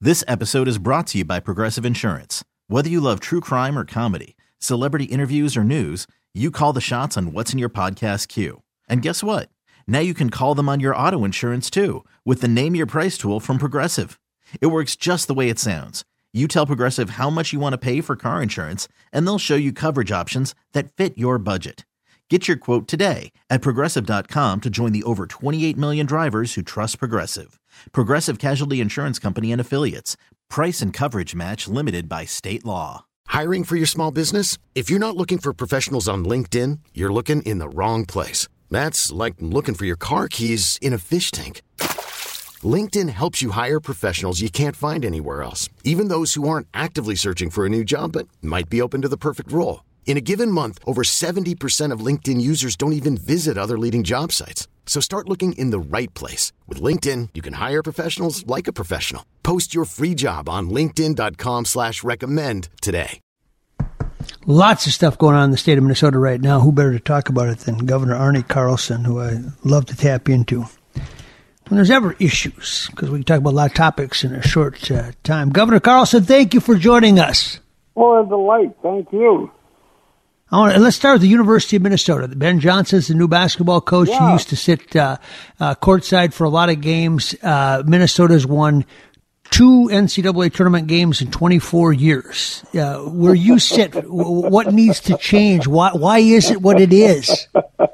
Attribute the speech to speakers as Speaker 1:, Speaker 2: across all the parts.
Speaker 1: This episode is brought to you by Progressive Insurance. Whether you love true crime or comedy, celebrity interviews or news, you call the shots on what's in your podcast queue. And guess what? Now you can call them on your auto insurance too with the Name Your Price tool from Progressive. It works just the way it sounds. You tell Progressive how much you want to pay for car insurance, and they'll show you coverage options that fit your budget. Get your quote today at Progressive.com to join the over 28 million drivers who trust Progressive. Progressive Casualty Insurance Company and Affiliates. Price and coverage match limited by state law.
Speaker 2: Hiring for your small business? If you're not looking for professionals on LinkedIn, you're looking in the wrong place. That's like looking for your car keys in a fish tank. LinkedIn helps you hire professionals you can't find anywhere else, even those who aren't actively searching for a new job but might be open to the perfect role. In a given month, over 70% of LinkedIn users don't even visit other leading job sites. So start looking in the right place. With LinkedIn, you can hire professionals like a professional. Post your free job on linkedin.com/recommend today.
Speaker 3: Lots of stuff going on in the state of Minnesota right now. Who better to talk about it than Governor Arne Carlson, who I love to tap into when there's ever issues, because we can talk about a lot of topics in a short time. Governor Carlson, thank you for joining us.
Speaker 4: Well, a delight. Thank you.
Speaker 3: Let's start with the University of Minnesota. Ben Johnson's the new basketball coach.
Speaker 4: Yeah.
Speaker 3: He used to sit courtside for a lot of games. Minnesota's won 2 NCAA tournament games in 24 years. Where you sit, what needs to change? Why is it what it is?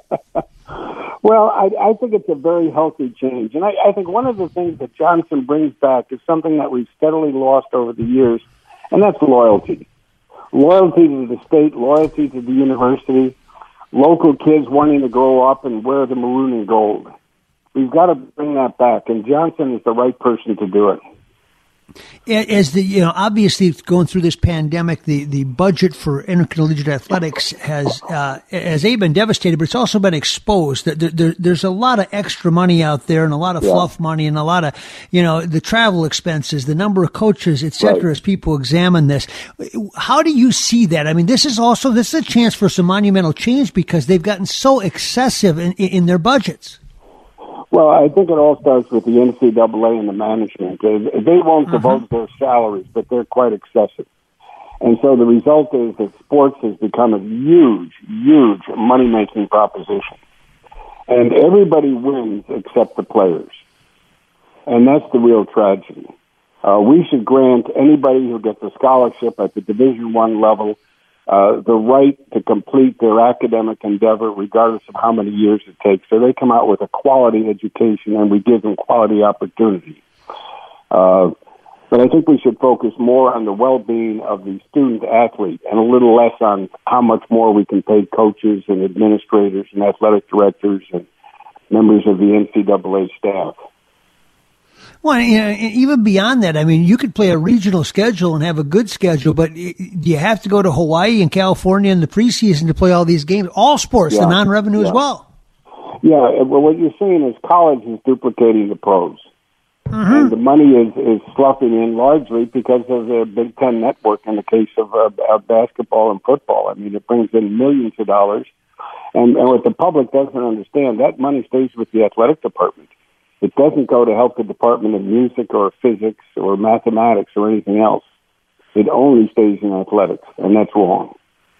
Speaker 4: Well, I think it's a very healthy change. And I think one of the things that Johnson brings back is something that we've steadily lost over the years, and that's loyalty. Loyalty to the state, loyalty to the university, local kids wanting to grow up and wear the maroon and gold. We've got to bring that back, and Johnson is the right person to do it.
Speaker 3: As obviously going through this pandemic, the budget for intercollegiate athletics has been devastated, but it's also been exposed. There's a lot of extra money out there and a lot of fluff money and a lot of, the travel expenses, the number of coaches, et cetera, right, as people examine this. How do you see that? I mean, this is a chance for some monumental change because they've gotten so excessive in their budgets.
Speaker 4: Well, I think it all starts with the NCAA and the management. They won't divulge their salaries, but they're quite excessive. And so the result is that sports has become a huge, huge money-making proposition. And everybody wins except the players. And that's the real tragedy. We should grant anybody who gets a scholarship at the Division I level the right to complete their academic endeavor regardless of how many years it takes. So they come out with a quality education and we give them quality opportunity. But I think we should focus more on the well-being of the student athlete and a little less on how much more we can pay coaches and administrators and athletic directors and members of the NCAA staff.
Speaker 3: Well, even beyond that, I mean, you could play a regional schedule and have a good schedule, but do you have to go to Hawaii and California in the preseason to play all these games? All sports, the non-revenue as well.
Speaker 4: Yeah, well, what you're saying is college is duplicating the pros. And the money is sloughing in largely because of the Big Ten network in the case of basketball and football. I mean, it brings in millions of dollars. And what the public doesn't understand, that money stays with the athletic department. It doesn't go to help the Department of Music or Physics or Mathematics or anything else. It only stays in athletics, and that's wrong.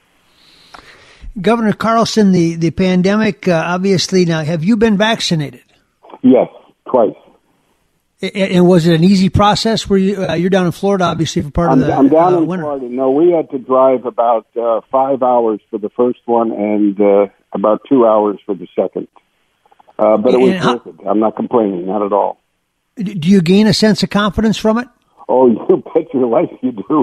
Speaker 3: Governor Carlson, the pandemic, obviously, now, have you been vaccinated?
Speaker 4: Yes, twice.
Speaker 3: And was it an easy process? Were you're down in Florida, obviously, for part of the
Speaker 4: I'm down in
Speaker 3: winter.
Speaker 4: Florida. No, we had to drive about 5 hours for the first one and about 2 hours for the second. But it was worth it. I'm not complaining, not at all.
Speaker 3: Do you gain a sense of confidence from it?
Speaker 4: Oh, you bet your life you do.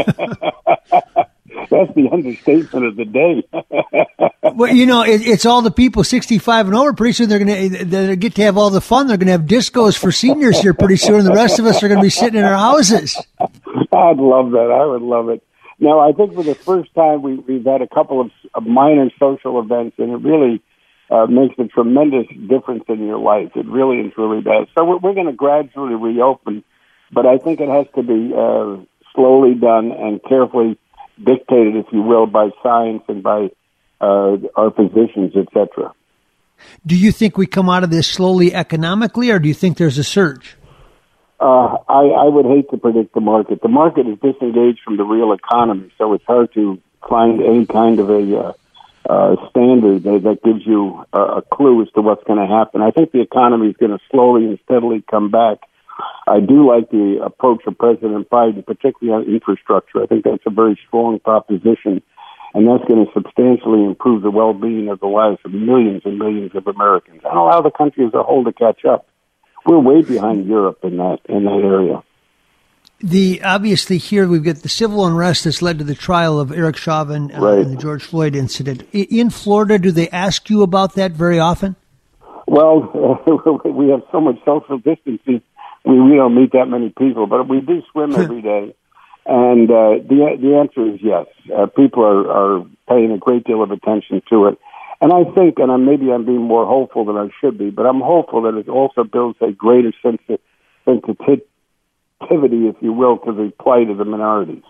Speaker 4: That's the understatement of the day.
Speaker 3: Well, it's all the people 65 and over. Pretty soon they're going to get to have all the fun. They're going to have discos for seniors here pretty soon, and the rest of us are going to be sitting in our houses.
Speaker 4: I'd love that. I would love it. No, I think for the first time we've had a couple of minor social events, and it really makes a tremendous difference in your life. It really and truly does. So we're going to gradually reopen, but I think it has to be slowly done and carefully dictated, if you will, by science and by our physicians, etc.
Speaker 3: Do you think we come out of this slowly economically, or do you think there's a surge?
Speaker 4: I would hate to predict the market. The market is disengaged from the real economy, so it's hard to find any kind of a standard that gives you a clue as to what's going to happen. I think the economy is going to slowly and steadily come back. I do like the approach of President Biden, particularly on infrastructure. I think that's a very strong proposition, and that's going to substantially improve the well-being of the lives of millions and millions of Americans and allow the country as a whole to catch up. We're way behind Europe in that area.
Speaker 3: Obviously here we've got the civil unrest that's led to the trial of Eric Chauvin and the George Floyd incident. In Florida, do they ask you about that very often? Well,
Speaker 4: we have so much social distancing. We don't meet that many people, but we do swim every day. And the answer is yes. People are paying a great deal of attention to it. And I think, and maybe I'm being more hopeful than I should be, but I'm hopeful that it also builds a greater sensitivity, if you will, to the plight of the minorities.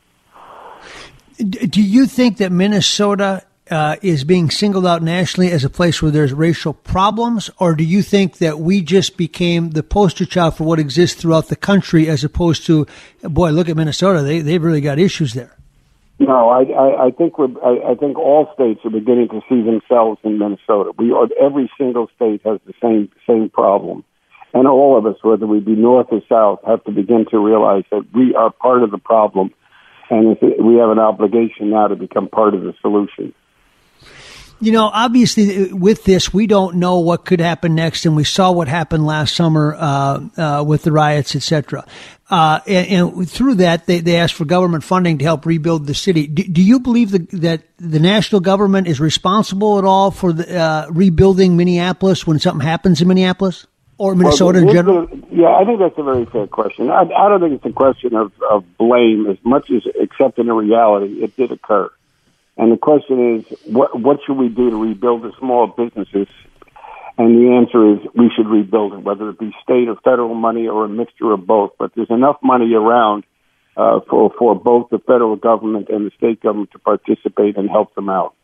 Speaker 3: Do you think that Minnesota is being singled out nationally as a place where there's racial problems, or do you think that we just became the poster child for what exists throughout the country, as opposed to, boy, look at Minnesota, they've really got issues there?
Speaker 4: No, I think all states are beginning to see themselves in Minnesota. Every single state has the same problem, and all of us, whether we be north or south, have to begin to realize that we are part of the problem, and we have an obligation now to become part of the solution.
Speaker 3: You know, obviously, with this, we don't know what could happen next, and we saw what happened last summer with the riots, etc. And through that, they asked for government funding to help rebuild the city. Do you believe that the national government is responsible at all for rebuilding Minneapolis when something happens in Minneapolis or Minnesota in general?
Speaker 4: Yeah, I think that's a very fair question. I don't think it's a question of blame as much as accepting a reality. It did occur. And the question is, what should we do to rebuild the small businesses? And the answer is we should rebuild it, whether it be state or federal money or a mixture of both. But there's enough money around for both the federal government and the state government to participate and help them out.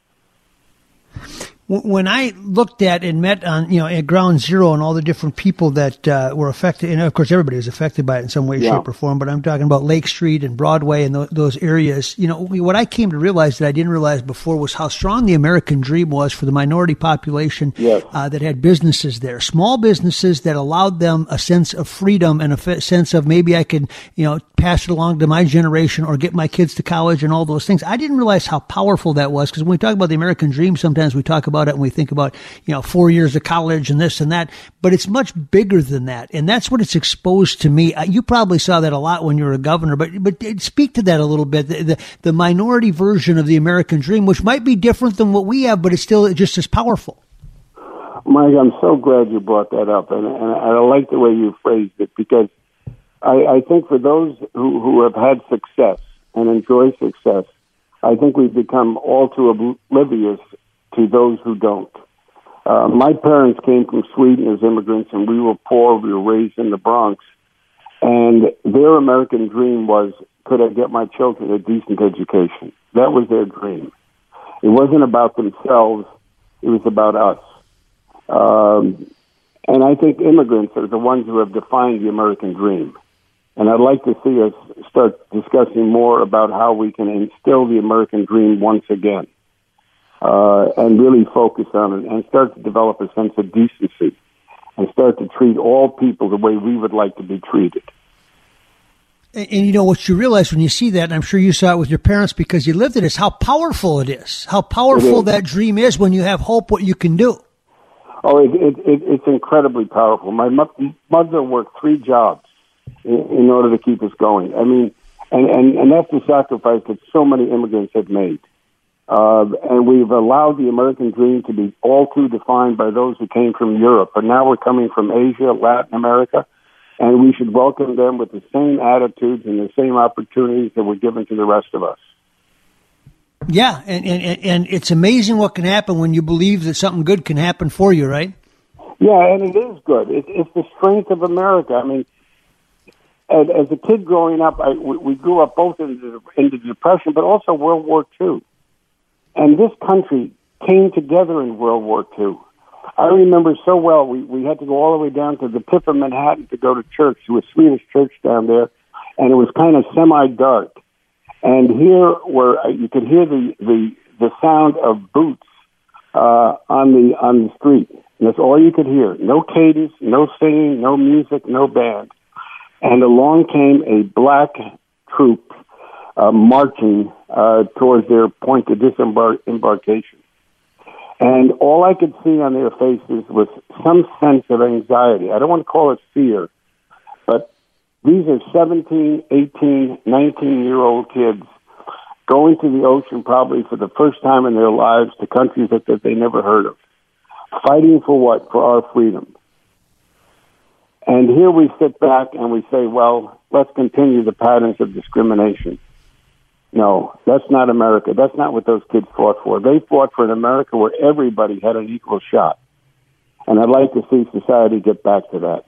Speaker 3: When I looked at and met on, at Ground Zero and all the different people that were affected, and of course everybody was affected by it in some way, shape, or form, but I'm talking about Lake Street and Broadway and those areas. What I came to realize that I didn't realize before was how strong the American dream was for the minority population that had businesses there, small businesses that allowed them a sense of freedom and a sense of maybe I could, pass it along to my generation or get my kids to college and all those things. I didn't realize how powerful that was, because when we talk about the American dream, sometimes we talk about it and we think about, 4 years of college and this and that, but it's much bigger than that. And that's what it's exposed to me. You probably saw that a lot when you were a governor, but speak to that a little bit. The minority version of the American dream, which might be different than what we have, but it's still just as powerful.
Speaker 4: Mike, I'm so glad you brought that up. And I like the way you phrased it, because I think for those who have had success and enjoy success, I think we've become all too oblivious to those who don't. My parents came from Sweden as immigrants, and we were poor. We were raised in the Bronx. And their American dream was, could I get my children a decent education? That was their dream. It wasn't about themselves. It was about us. And I think immigrants are the ones who have defined the American dream. And I'd like to see us start discussing more about how we can instill the American dream once again, and really focus on it and start to develop a sense of decency and start to treat all people the way we would like to be treated.
Speaker 3: And what you realize when you see that, and I'm sure you saw it with your parents because you lived it, is how powerful it is, how powerful that dream is when you have hope what you can do.
Speaker 4: Oh, it's incredibly powerful. My mother worked 3 jobs in order to keep us going. I mean, and that's the sacrifice that so many immigrants have made. And we've allowed the American dream to be all too defined by those who came from Europe. But now we're coming from Asia, Latin America, and we should welcome them with the same attitudes and the same opportunities that were given to the rest of us.
Speaker 3: Yeah, and it's amazing what can happen when you believe that something good can happen for you, right?
Speaker 4: Yeah, and it is good. It's the strength of America. I mean, as a kid growing up, we grew up both into the Depression, but also World War II. And this country came together in World War II. I remember so well, we had to go all the way down to the tip of Manhattan to go to church, to a Swedish church down there, and it was kind of semi-dark. And here, where you could hear the sound of boots on the street. And that's all you could hear. No cadence, no singing, no music, no band. And along came a black troop marching towards their point of disembarkation. And all I could see on their faces was some sense of anxiety. I don't want to call it fear, but these are 17, 18, 19-year-old kids going to the ocean probably for the first time in their lives to countries that they never heard of. Fighting for what? For our freedom. And here we sit back and we say, well, let's continue the patterns of discrimination. No, that's not America. That's not what those kids fought for. They fought for an America where everybody had an equal shot. And I'd like to see society get back to that.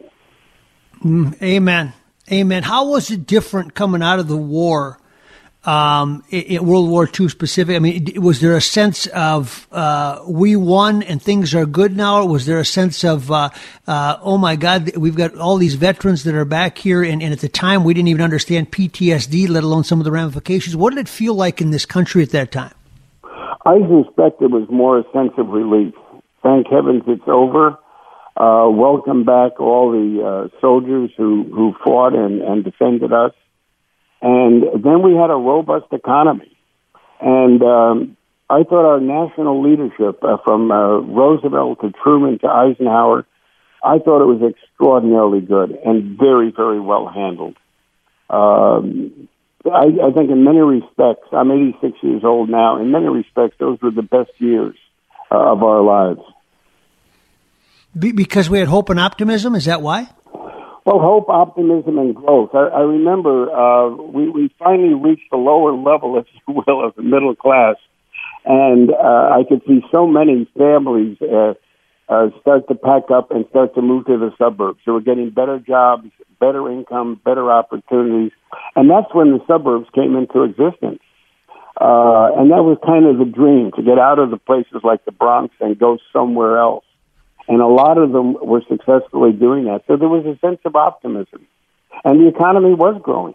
Speaker 3: Amen. Amen. How was it different coming out of the war, in World War II specific? I mean, was there a sense of we won and things are good now? Or was there a sense of, oh, my God, we've got all these veterans that are back here, and at the time we didn't even understand PTSD, let alone some of the ramifications. What did it feel like in this country at that time?
Speaker 4: I suspect it was more a sense of relief. Thank heavens it's over. Welcome back all the soldiers who fought and defended us. And then we had a robust economy. And I thought our national leadership, from Roosevelt to Truman to Eisenhower, I thought it was extraordinarily good and very, very well handled. I think in many respects, I'm 86 years old now, in many respects, those were the best years of our lives.
Speaker 3: Because we had hope and optimism? Is that why?
Speaker 4: Well, hope, optimism, and growth. I remember we finally reached the lower level, if you will, of the middle class. And I could see so many families start to pack up and start to move to the suburbs. So we're getting better jobs, better income, better opportunities. And that's when the suburbs came into existence. And that was kind of the dream, to get out of the places like the Bronx and go somewhere else. And a lot of them were successfully doing that. So there was a sense of optimism. And the economy was growing.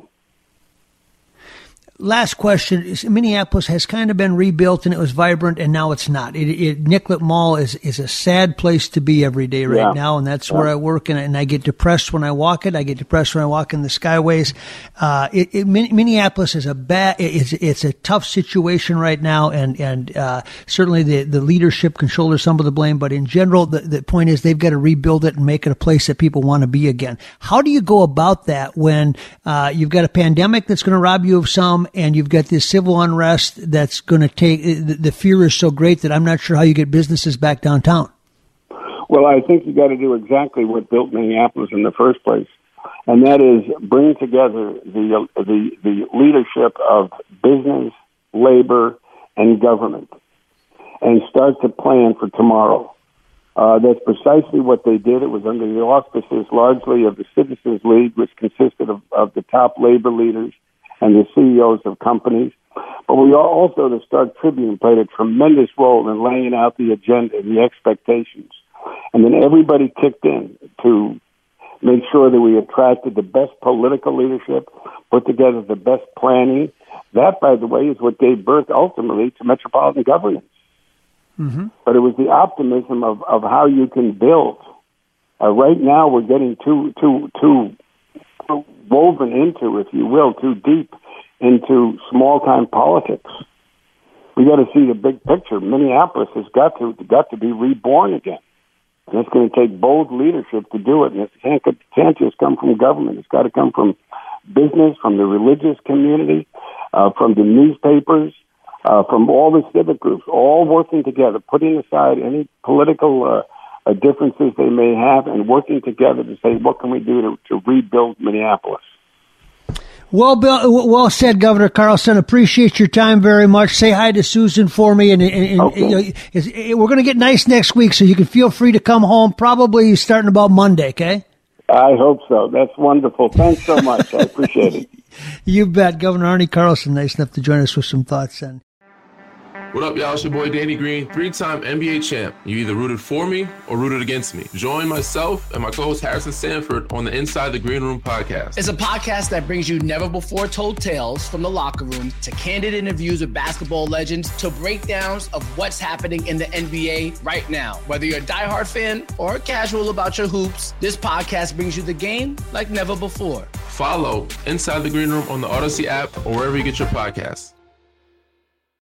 Speaker 3: Last question. Minneapolis has kind of been rebuilt, and it was vibrant, and now it's not. Nicollet Mall is a sad place to be every day right now, and that's where I work, and I get depressed when I walk it. I get depressed when I walk in the Skyways. Minneapolis is it's a tough situation right now, and certainly the leadership can shoulder some of the blame, but in general, the point is they've got to rebuild it and make it a place that people want to be again. How do you go about that when you've got a pandemic that's going to rob you of some, and you've got this civil unrest that's going to take, the fear is so great that I'm not sure how you get businesses back downtown?
Speaker 4: Well, I think you got to do exactly what built Minneapolis in the first place, and that is bring together the leadership of business, labor, and government, and start to plan for tomorrow. That's precisely what they did. It was under the auspices largely of the Citizens League, which consisted of the top labor leaders and the CEOs of companies. But we also, the Star Tribune, played a tremendous role in laying out the agenda and the expectations. And then everybody kicked in to make sure that we attracted the best political leadership, put together the best planning. That, by the way, is what gave birth ultimately to metropolitan governance. Mm-hmm. But it was the optimism of how you can build. Right now, we're getting too woven into, if you will, too deep into small-time politics. We got to see the big picture. Minneapolis has got to be reborn again, and it's going to take bold leadership to do it. And it can't just come from government. It's got to come from business, from the religious community, from the newspapers, from all the civic groups, all working together, putting aside any political differences they may have, and working together to say, what can we do to rebuild Minneapolis?
Speaker 3: Well said, Governor Carlson. Appreciate your time very much. Say hi to Susan for me, and okay. We're going to get nice next week, so you can feel free to come home, probably starting about Monday, okay?
Speaker 4: I hope so. That's wonderful. Thanks so much. I appreciate it.
Speaker 3: You bet. Governor Arnie Carlson, nice enough to join us with some thoughts. And
Speaker 5: What up, y'all? It's your boy Danny Green, 3-time NBA champ. You either rooted for me or rooted against me. Join myself and my co-host Harrison Sanford on the Inside the Green Room podcast.
Speaker 6: It's a podcast that brings you never-before-told tales from the locker room to candid interviews with basketball legends to breakdowns of what's happening in the NBA right now. Whether you're a diehard fan or casual about your hoops, this podcast brings you the game like never before.
Speaker 5: Follow Inside the Green Room on the Odyssey app or wherever you get your podcasts.